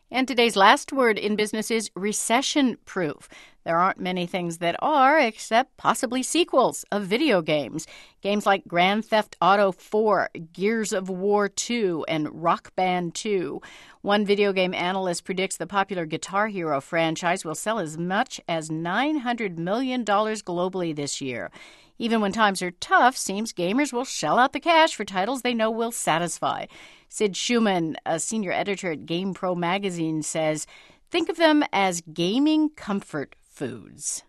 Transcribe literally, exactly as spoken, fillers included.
And today's last word in business is recession-proof. There aren't many things that are, except possibly sequels of video games. Games like Grand Theft Auto four, Gears of War two, and Rock Band two. One video game analyst predicts the popular Guitar Hero franchise will sell as much as nine hundred million dollars globally this year. Even when times are tough, seems gamers will shell out the cash for titles they know will satisfy. Sid Schumann, a senior editor at GamePro magazine, says, think of them as gaming comfort foods.